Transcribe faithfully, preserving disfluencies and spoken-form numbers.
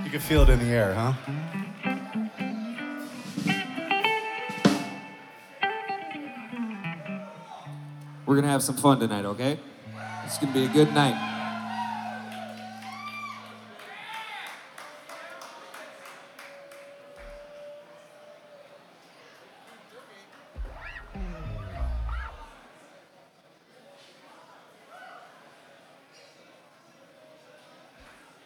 You can feel it in the air, huh? We're gonna have some fun tonight, okay? It's gonna be a good night.